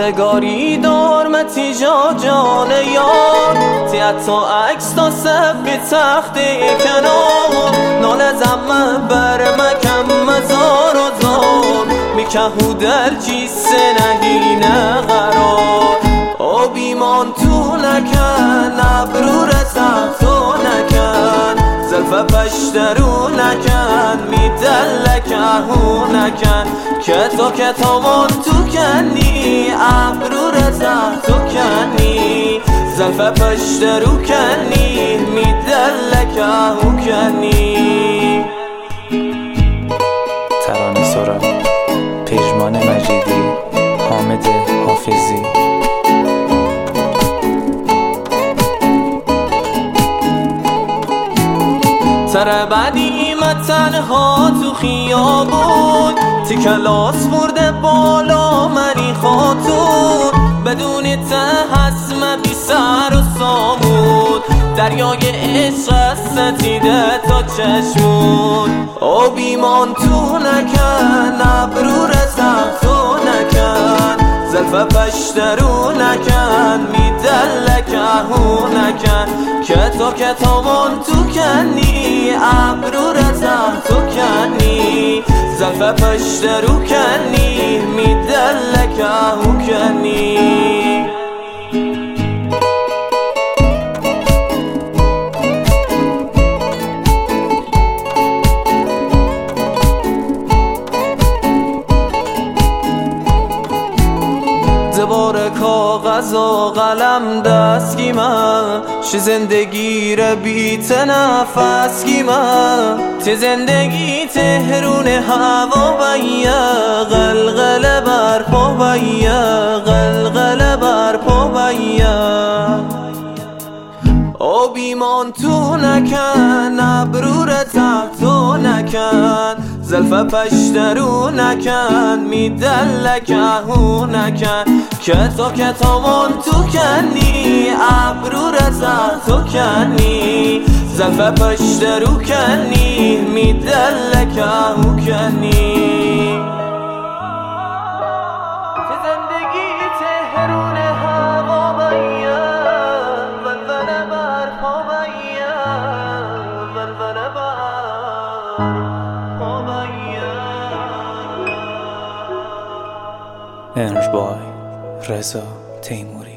روزگاری دارمتی جان یار تی حتی عکس تا سبی تخت کنار نال زمه بر مکم مزار و زار میکهو در جیسه نگینه قرار بیمان تو نکن ابرو رسم تو نکن زلف پشترو نکن میدلک اهو نکن که تامان تو کنی ابرو رسم تو کنی زلف پشترو کنی میدلک اهو کنی. ترانه سرا، پژمان مجیدی، حامد حافظی. سر بدیمت تنها تو خیابون تی کلاس برده بالا منی خاتون بدون ته حسم بی سر و سامون دریای عشق ستیده تا چشمون بیمان تو نکن ابرو رسم تو نکن زلف پشترو نکن میدلک اهو نکن که تامان تو کنی ابرو رسم تو کنی زلف پشترو کنی میدلک اهو کنی. زبار کاغذ و قلم دست گیمه شی زندگی را بیت نفس گیمه تی زندگی تهرون هوا بایه غلغله بر پا بایه غلغله بر پا بایه بیمان تو نکن ابرو رتم تو نکن زلف پشترو نکن میدلک اهو نکن که تامان تو کنی ابرو رتم تو کنی زلف پشترو کنی میدلک اهو کنی. زندگی تهرون هوا بایه ولوله بر پا بایه ولوله بر پا بایه. انرژ بای رضا تیموری.